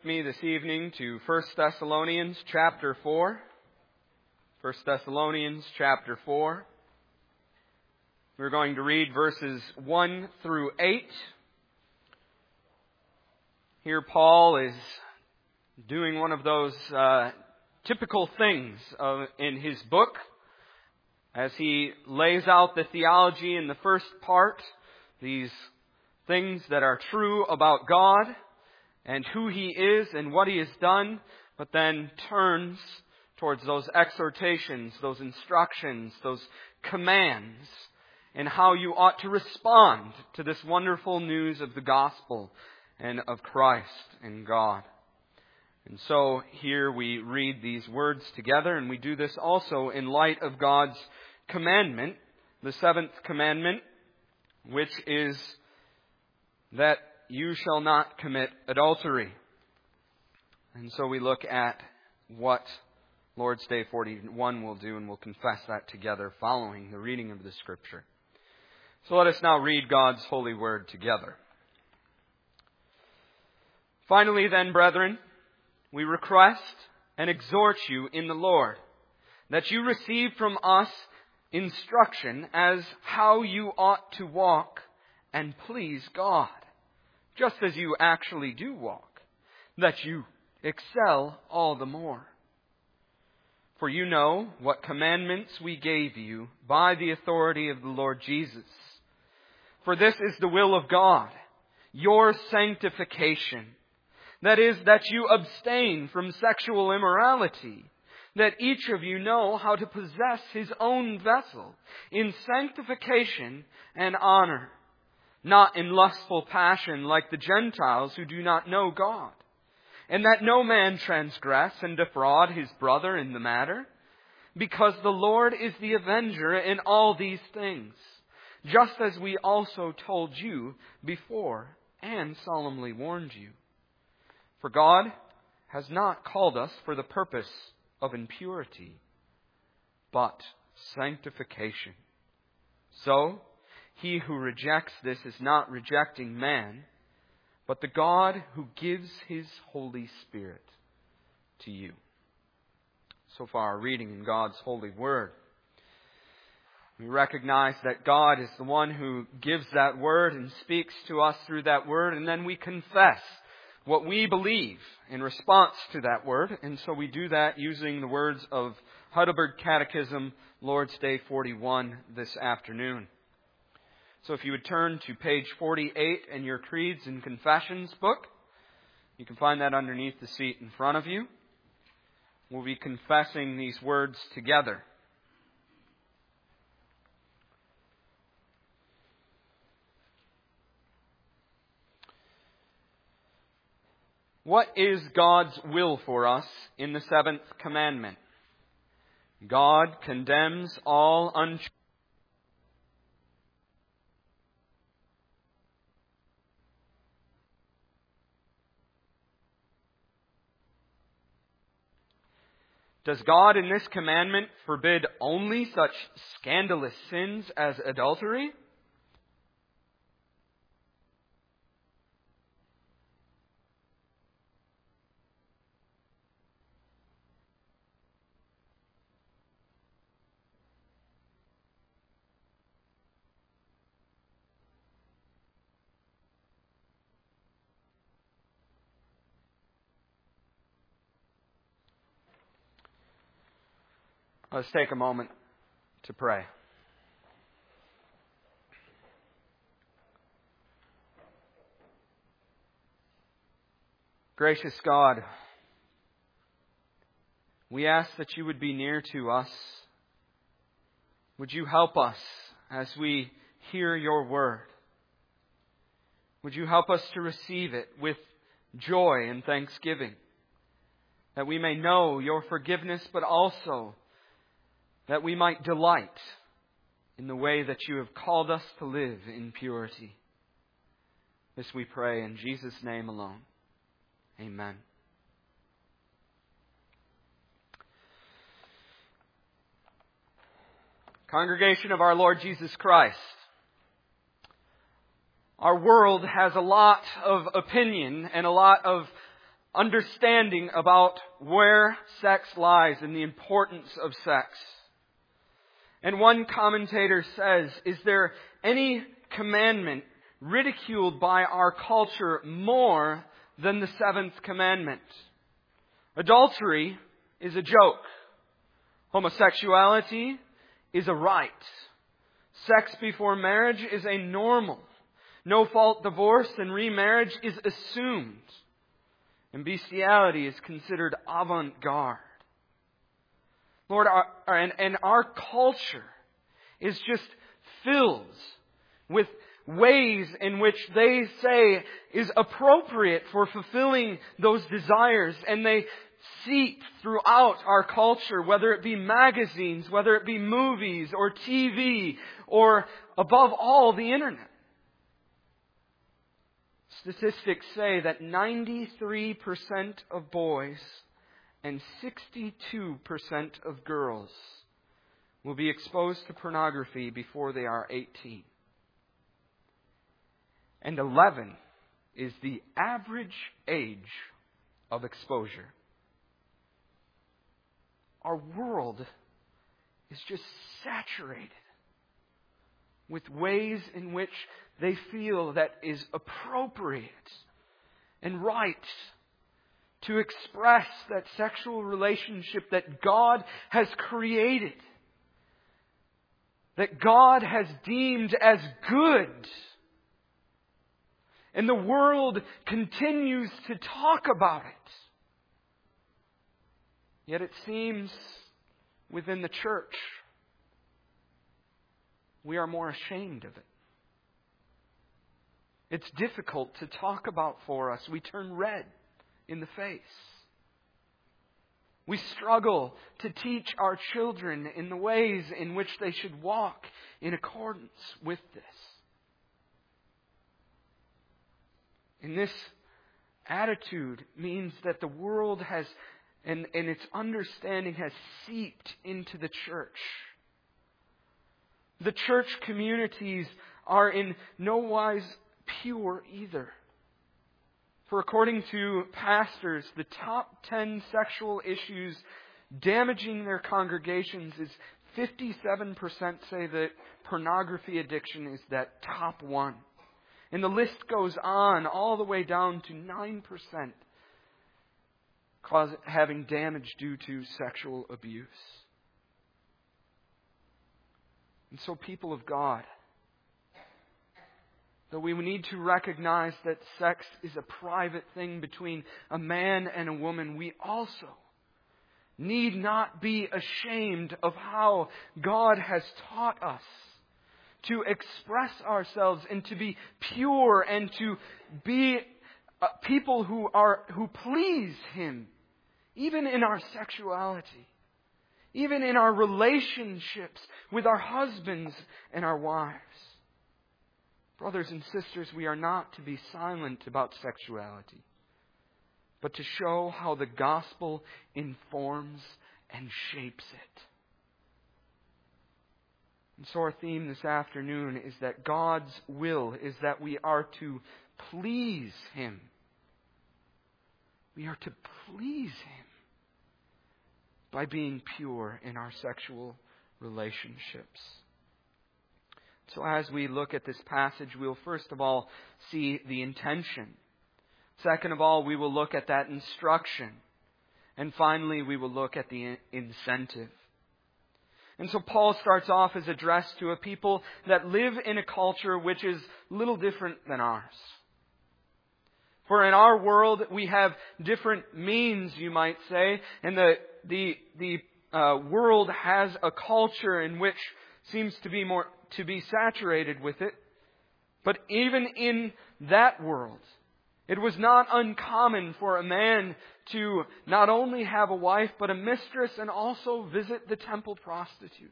me this evening to 1 Thessalonians chapter 4. 1 Thessalonians chapter 4. We're going to read verses 1 through 8. Here Paul is doing one of those typical things in his book as he lays out the theology in the first part, these things that are true about God and who He is and what He has done, but then turns towards those exhortations, those instructions, those commands, and how you ought to respond to this wonderful news of the gospel and of Christ and God. And so here we read these words together, and we do this also in light of God's commandment, the seventh commandment, which is that you shall not commit adultery. And so we look at what Lord's Day 41 will do, and we'll confess that together following the reading of the Scripture. So let us now read God's holy word together. Finally then, brethren, we request and exhort you in the Lord that you receive from us instruction as how you ought to walk and please God, just as you actually do walk, that you excel all the more. For you know what commandments we gave you by the authority of the Lord Jesus. For this is the will of God, your sanctification. That is, that you abstain from sexual immorality, that each of you know how to possess his own vessel in sanctification and honor, not in lustful passion like the Gentiles who do not know God, and that no man transgress and defraud his brother in the matter, because the Lord is the avenger in all these things, just as we also told you before and solemnly warned you. For God has not called us for the purpose of impurity, but sanctification. So, he who rejects this is not rejecting man, but the God who gives His Holy Spirit to you. So far, our reading in God's holy word. We recognize that God is the one who gives that word and speaks to us through that word, and then we confess what we believe in response to that word. And so we do that using the words of Heidelberg Catechism, Lord's Day 41 this afternoon. So if you would turn to page 48 in your Creeds and Confessions book, you can find that underneath the seat in front of you. We'll be confessing these words together. What is God's will for us in the seventh commandment? God condemns all untruth. Does God in this commandment forbid only such scandalous sins as adultery? Let's take a moment to pray. Gracious God, we ask that you would be near to us. Would you help us as we hear your word? Would you help us to receive it with joy and thanksgiving, that we may know your forgiveness, but also that we might delight in the way that you have called us to live in purity. This we pray in Jesus' name alone. Amen. Congregation of our Lord Jesus Christ, our world has a lot of opinion and a lot of understanding about where sex lies and the importance of sex. And one commentator says, is there any commandment ridiculed by our culture more than the seventh commandment? Adultery is a joke. Homosexuality is a right. Sex before marriage is a normal. No-fault divorce and remarriage is assumed. And bestiality is considered avant-garde. Lord, our culture is just filled with ways in which they say is appropriate for fulfilling those desires. And they seep throughout our culture, whether it be magazines, whether it be movies or TV, or above all, the internet. Statistics say that 93% of boys and 62% of girls will be exposed to pornography before they are 18. And 11 is the average age of exposure. Our world is just saturated with ways in which they feel that is appropriate and right to express that sexual relationship that God has created, that God has deemed as good. And the world continues to talk about it. Yet it seems within the church, we are more ashamed of it. It's difficult to talk about for us. We turn red in the face. We struggle to teach our children in the ways in which they should walk in accordance with this. And this attitude means that the world has, and its understanding has seeped into the church. The church communities are in no wise pure either. For according to pastors, the top 10 sexual issues damaging their congregations is 57% say that pornography addiction is that top one. And the list goes on all the way down to 9% having damage due to sexual abuse. And so, people of God, though we need to recognize that sex is a private thing between a man and a woman, we also need not be ashamed of how God has taught us to express ourselves and to be pure and to be people who please Him, even in our sexuality, even in our relationships with our husbands and our wives. Brothers and sisters, we are not to be silent about sexuality, but to show how the gospel informs and shapes it. And so our theme this afternoon is that God's will is that we are to please Him. We are to please Him by being pure in our sexual relationships. So as we look at this passage, we'll first of all see the intention. Second of all, we will look at that instruction. And finally, we will look at the incentive. And so Paul starts off his address to a people that live in a culture which is little different than ours. For in our world, we have different means, you might say, and the world has a culture in which seems to be saturated with it. But even in that world, it was not uncommon for a man to not only have a wife, but a mistress, and also visit the temple prostitutes.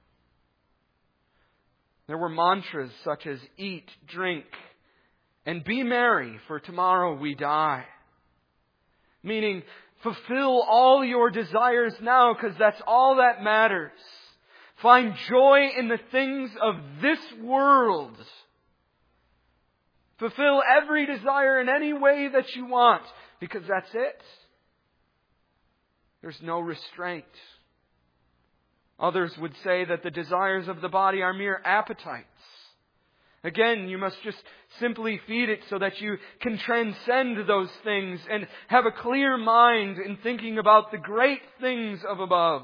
There were mantras such as eat, drink, and be merry, for tomorrow we die. Meaning, fulfill all your desires now, because that's all that matters. Find joy in the things of this world. Fulfill every desire in any way that you want, because that's it. There's no restraint. Others would say that the desires of the body are mere appetites. Again, you must just simply feed it so that you can transcend those things and have a clear mind in thinking about the great things of above.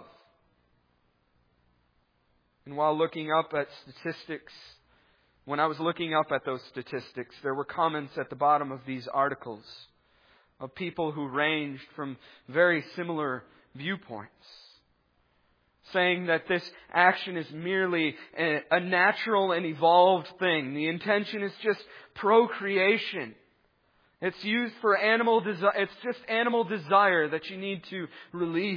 And while looking up at statistics, when I was looking up at those statistics, there were comments at the bottom of these articles of people who ranged from very similar viewpoints, saying that this action is merely a natural and evolved thing. The intention is just procreation. It's used for animal desire. It's just animal desire that you need to release.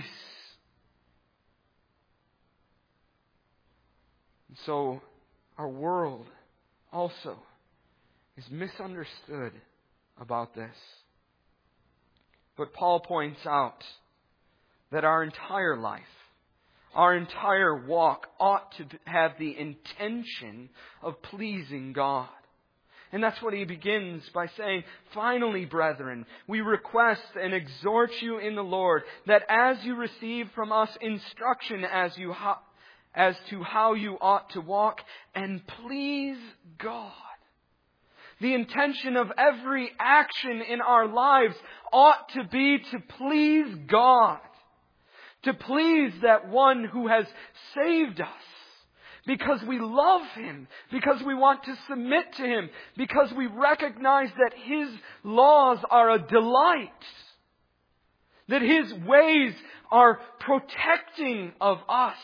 And so our world also is misunderstood about this. But Paul points out that our entire life, our entire walk ought to have the intention of pleasing God. And that's what he begins by saying, finally, brethren, we request and exhort you in the Lord that as you receive from us instruction as to how you ought to walk and please God. The intention of every action in our lives ought to be to please God. To please that one who has saved us. Because we love Him. Because we want to submit to Him. Because we recognize that His laws are a delight. That His ways are protecting of us.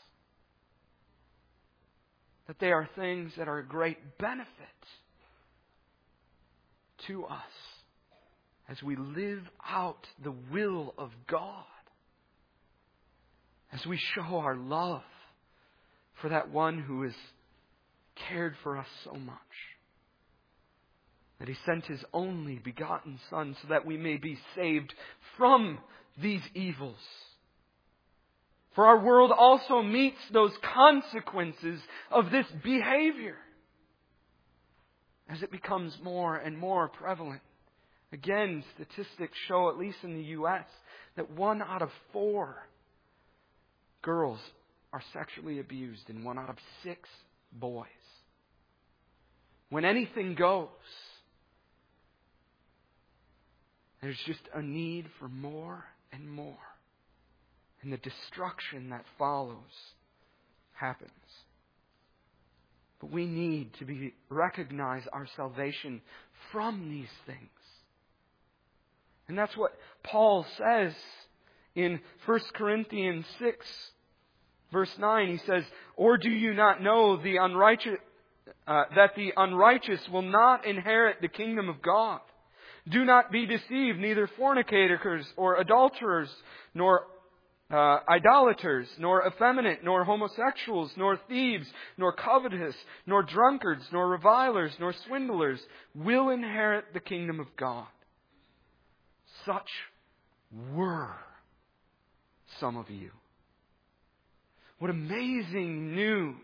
That they are things that are a great benefit to us as we live out the will of God. As we show our love for that one who has cared for us so much. That He sent His only begotten Son so that we may be saved from these evils. For our world also meets those consequences of this behavior as it becomes more and more prevalent. Again, statistics show, at least in the U.S., that 1 out of 4 girls are sexually abused and 1 out of 6 boys. When anything goes, there's just a need for more and more. And the destruction that follows happens. But we need to recognize our salvation from these things. And that's what Paul says in 1 Corinthians 6, verse 9. He says, or do you not know that the unrighteous will not inherit the kingdom of God? Do not be deceived, neither fornicators or adulterers, nor idolaters, nor effeminate, nor homosexuals, nor thieves, nor covetous, nor drunkards, nor revilers, nor swindlers will inherit the kingdom of God. Such were some of you. What amazing news.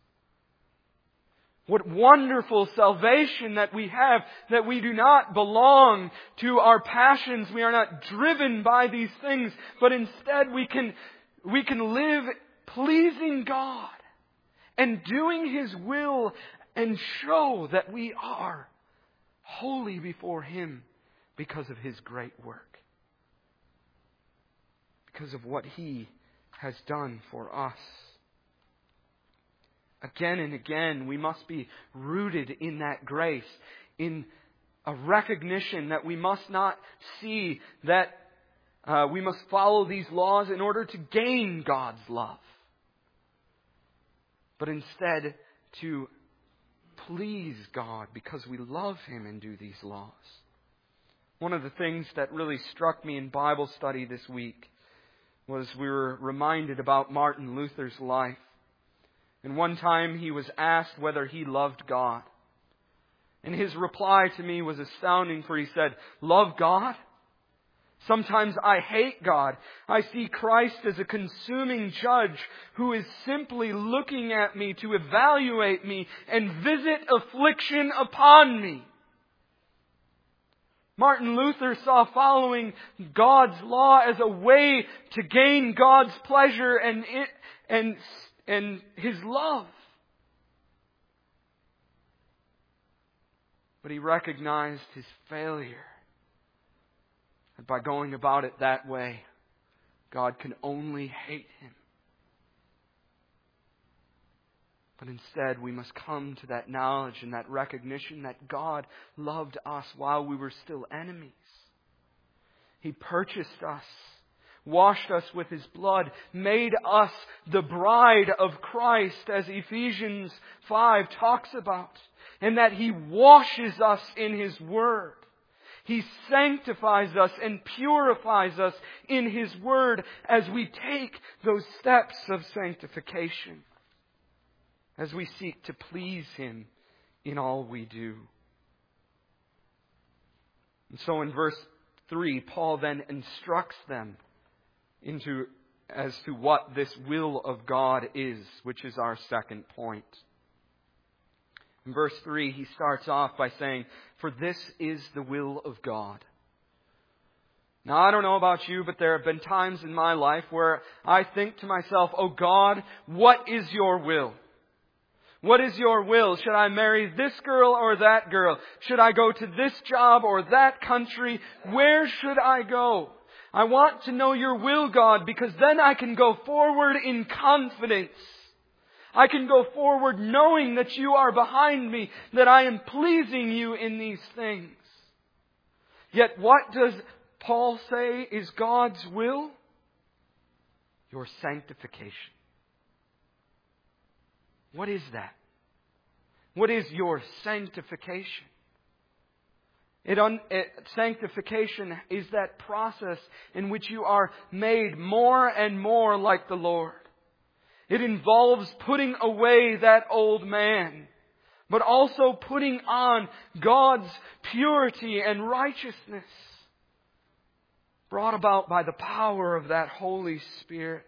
What wonderful salvation that we have, that we do not belong to our passions. We are not driven by these things, but instead we can live pleasing God and doing His will and show that we are holy before Him because of His great work. Because of what He has done for us. Again and again, we must be rooted in that grace, in a recognition that we must not see that we must follow these laws in order to gain God's love, but instead to please God because we love Him and do these laws. One of the things that really struck me in Bible study this week was we were reminded about Martin Luther's life. And one time he was asked whether he loved God. And his reply to me was astounding, for he said, "Love God? Sometimes I hate God. I see Christ as a consuming judge who is simply looking at me to evaluate me and visit affliction upon me." Martin Luther saw following God's law as a way to gain God's pleasure and His love. But he recognized his failure. And by going about it that way, God can only hate him. But instead, we must come to that knowledge and that recognition that God loved us while we were still enemies. He purchased us, washed us with His blood, made us the bride of Christ, as Ephesians 5 talks about, and that He washes us in His Word. He sanctifies us and purifies us in His Word as we take those steps of sanctification, as we seek to please Him in all we do. And so in verse 3, Paul then instructs them as to what this will of God is, which is our second point. In verse 3, he starts off by saying, "For this is the will of God." Now, I don't know about you, but there have been times in my life where I think to myself, "Oh God, what is your will? What is your will? Should I marry this girl or that girl? Should I go to this job or that country? Where should I go? I want to know your will, God, because then I can go forward in confidence. I can go forward knowing that you are behind me, that I am pleasing you in these things." Yet what does Paul say is God's will? Your sanctification. What is that? What is your sanctification? Sanctification is that process in which you are made more and more like the Lord. It involves putting away that old man, but also putting on God's purity and righteousness, brought about by the power of that Holy Spirit.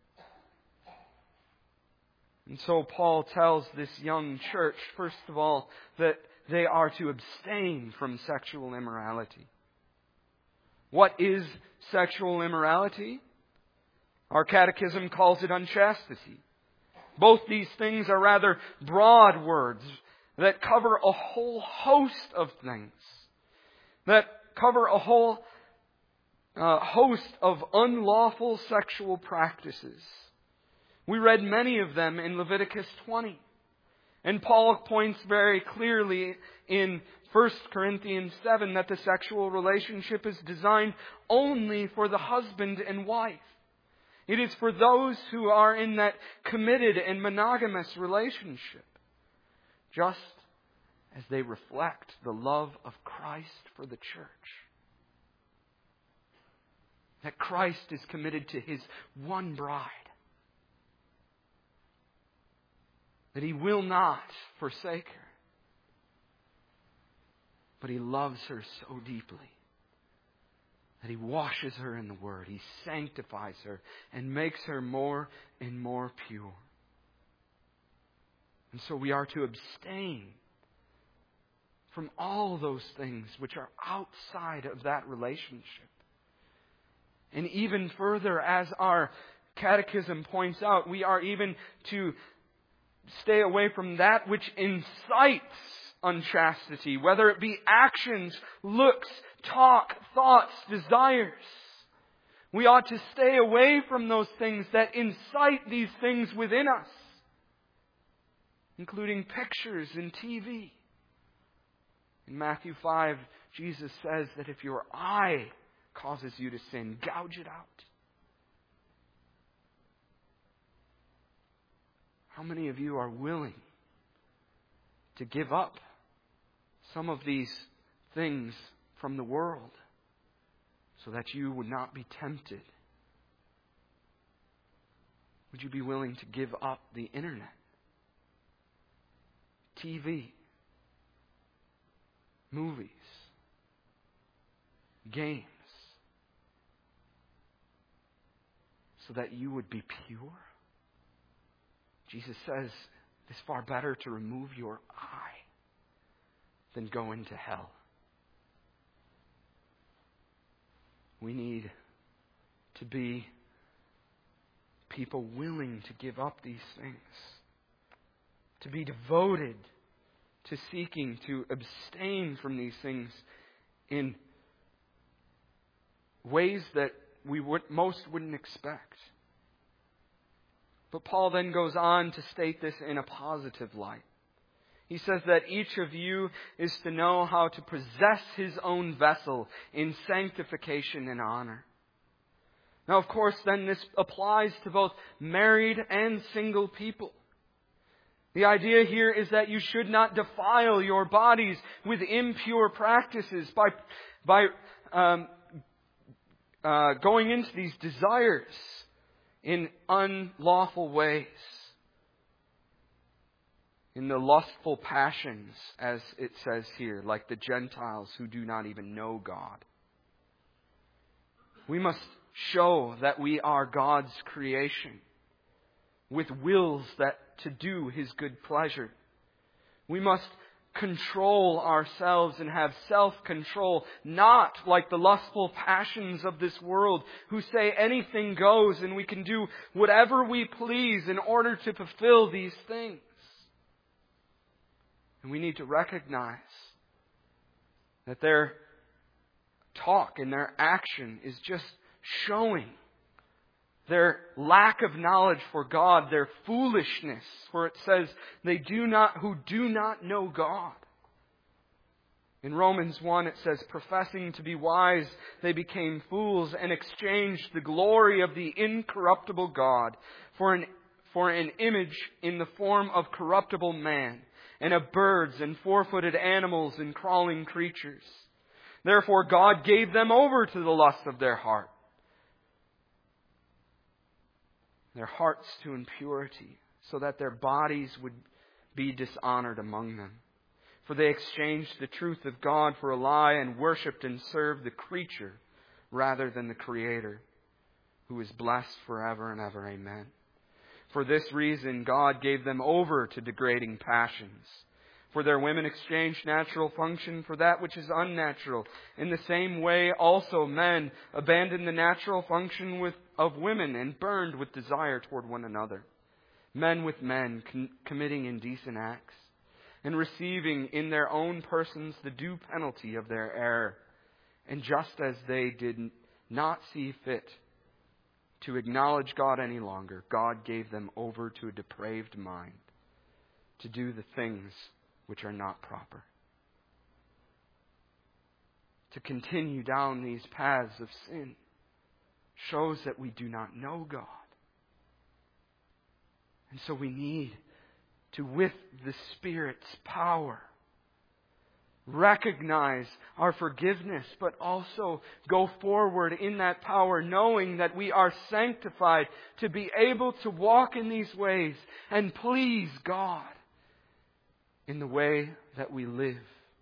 And so Paul tells this young church, first of all, that they are to abstain from sexual immorality. What is sexual immorality? Our catechism calls it unchastity. Both these things are rather broad words that cover a whole host of things, that cover a whole host of unlawful sexual practices. We read many of them in Leviticus 20. And Paul points very clearly in 1 Corinthians 7 that the sexual relationship is designed only for the husband and wife. It is for those who are in that committed and monogamous relationship, just as they reflect the love of Christ for the church. That Christ is committed to His one bride. That He will not forsake her. But He loves her so deeply that He washes her in the Word. He sanctifies her and makes her more and more pure. And so we are to abstain from all those things which are outside of that relationship. And even further, as our catechism points out, we are even to stay away from that which incites unchastity, whether it be actions, looks, talk, thoughts, desires. We ought to stay away from those things that incite these things within us, including pictures and TV. In Matthew 5, Jesus says that if your eye causes you to sin, gouge it out. How many of you are willing to give up some of these things from the world so that you would not be tempted? Would you be willing to give up the internet, TV, movies, games, so that you would be pure? Jesus says it's far better to remove your eye than go into hell. We need to be people willing to give up these things, to be devoted to seeking to abstain from these things in ways that we most wouldn't expect. But Paul then goes on to state this in a positive light. He says that each of you is to know how to possess his own vessel in sanctification and honor. Now, of course, then this applies to both married and single people. The idea here is that you should not defile your bodies with impure practices by going into these desires in unlawful ways, in the lustful passions, as it says here, like the Gentiles who do not even know God. We must show that we are God's creation, with wills that to do His good pleasure. We must control ourselves and have self-control, not like the lustful passions of this world who say anything goes and we can do whatever we please in order to fulfill these things. And we need to recognize that their talk and their action is just showing their lack of knowledge for God, their foolishness. For it says, who do not know God. In Romans 1 it says, professing to be wise, they became fools and exchanged the glory of the incorruptible God for an image in the form of corruptible man, and of birds and four-footed animals and crawling creatures. Therefore God gave them over to the lust of their heart, their hearts to impurity, so that their bodies would be dishonored among them. For they exchanged the truth of God for a lie and worshipped and served the creature rather than the Creator, who is blessed forever and ever. Amen. For this reason God gave them over to degrading passions. For their women exchanged natural function for that which is unnatural. In the same way also men abandoned the natural function of women and burned with desire toward one another. Men with men committing indecent acts, and receiving in their own persons the due penalty of their error. And just as they did not see fit to acknowledge God any longer, God gave them over to a depraved mind to do the things which are not proper. To continue down these paths of sin shows that we do not know God. And so we need to, with the Spirit's power, recognize our forgiveness, but also go forward in that power, knowing that we are sanctified to be able to walk in these ways and please God in the way that we live.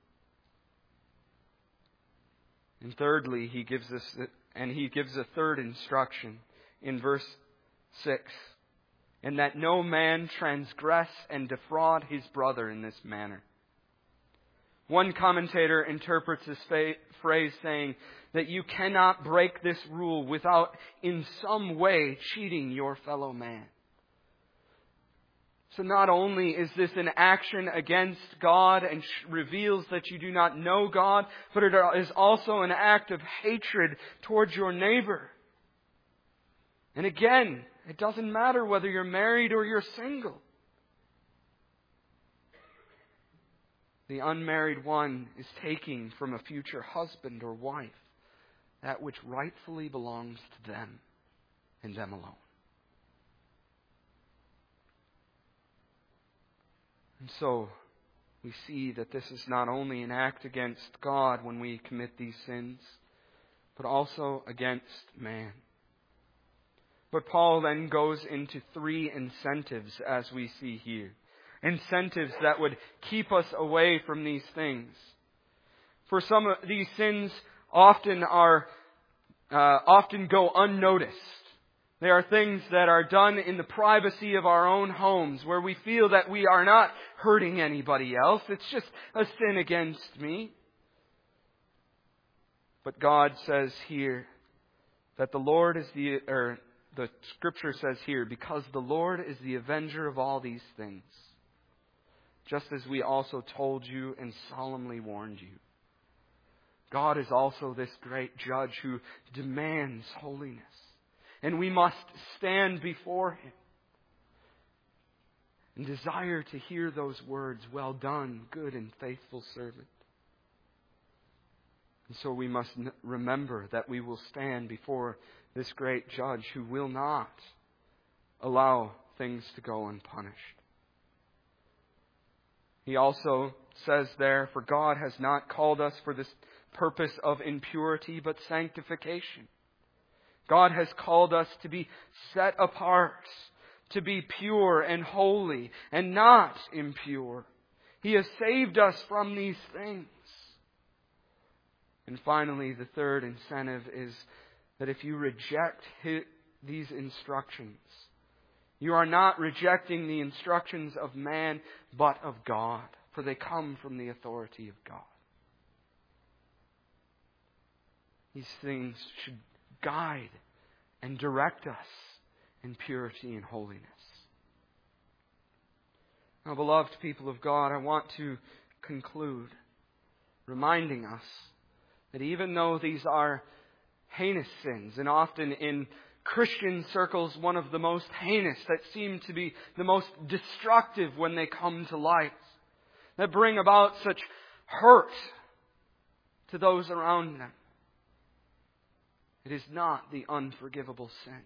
And thirdly, he gives a third instruction in verse 6. And that no man transgress and defraud his brother in this manner. One commentator interprets this phrase saying that you cannot break this rule without in some way cheating your fellow man. So not only is this an action against God and reveals that you do not know God, but it is also an act of hatred towards your neighbor. And again, it doesn't matter whether you're married or you're single. The unmarried one is taking from a future husband or wife that which rightfully belongs to them and them alone. And so we see that this is not only an act against God when we commit these sins, but also against man. But Paul then goes into 3 incentives, as we see here. Incentives that would keep us away from these things. For some of these sins often go unnoticed. They are things that are done in the privacy of our own homes, where we feel that we are not hurting anybody else. It's just a sin against me. But God says here that the Scripture says here, because the Lord is the avenger of all these things, just as we also told you and solemnly warned you. God is also this great judge who demands holiness. And we must stand before Him and desire to hear those words, "Well done, good and faithful servant." And so we must remember that we will stand before this great judge who will not allow things to go unpunished. He also says there, "For God has not called us for this purpose of impurity, but sanctification." God has called us to be set apart, to be pure and holy and not impure. He has saved us from these things. And finally, the third incentive is that if you reject these instructions, you are not rejecting the instructions of man, but of God, for they come from the authority of God. These things should guide and direct us in purity and holiness. Now, beloved people of God, I want to conclude reminding us that even though these are heinous sins, and often in Christian circles one of the most heinous, that seem to be the most destructive when they come to light, that bring about such hurt to those around them, it is not the unforgivable sin.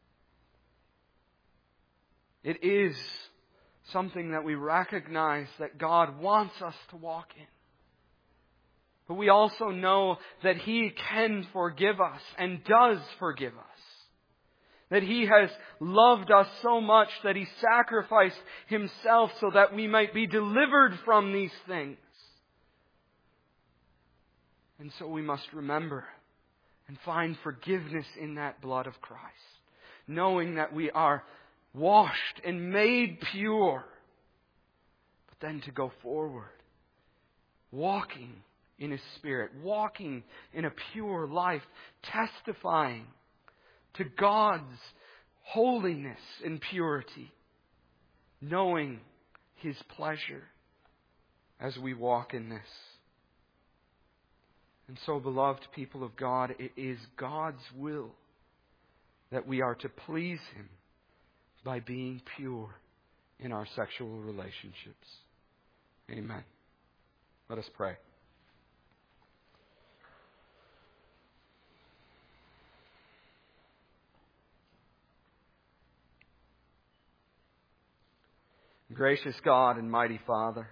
It is something that we recognize that God wants us to walk in. But we also know that He can forgive us and does forgive us. That He has loved us so much that He sacrificed Himself so that we might be delivered from these things. And so we must remember and find forgiveness in that blood of Christ, knowing that we are washed and made pure, but then to go forward, walking in His Spirit, walking in a pure life, testifying to God's holiness and purity, knowing His pleasure as we walk in this. And so, beloved people of God, it is God's will that we are to please Him by being pure in our sexual relationships. Amen. Let us pray. Gracious God and mighty Father,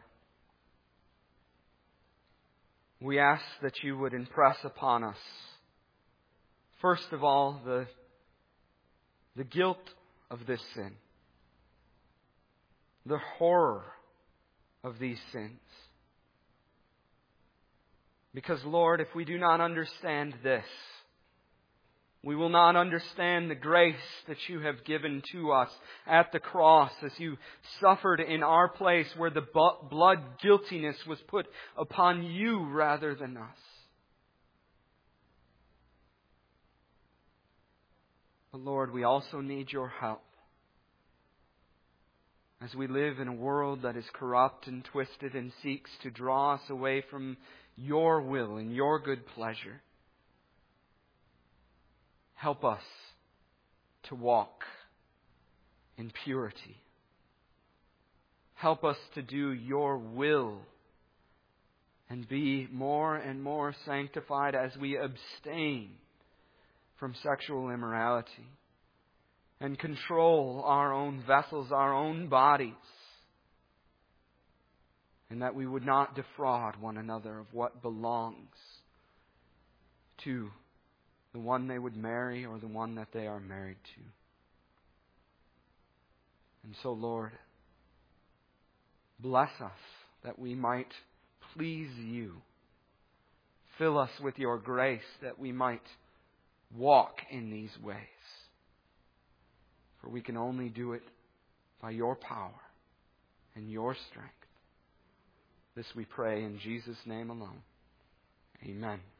we ask that You would impress upon us, first of all, the guilt of this sin, the horror of these sins. Because, Lord, if we do not understand this, we will not understand the grace that You have given to us at the cross as You suffered in our place, where the blood guiltiness was put upon You rather than us. But Lord, we also need Your help as we live in a world that is corrupt and twisted and seeks to draw us away from Your will and Your good pleasure. Help us to walk in purity. Help us to do Your will and be more and more sanctified as we abstain from sexual immorality and control our own vessels, our own bodies, and that we would not defraud one another of what belongs to the one they would marry or the one that they are married to. And so, Lord, bless us that we might please You. Fill us with Your grace that we might walk in these ways. For we can only do it by Your power and Your strength. This we pray in Jesus' name alone. Amen.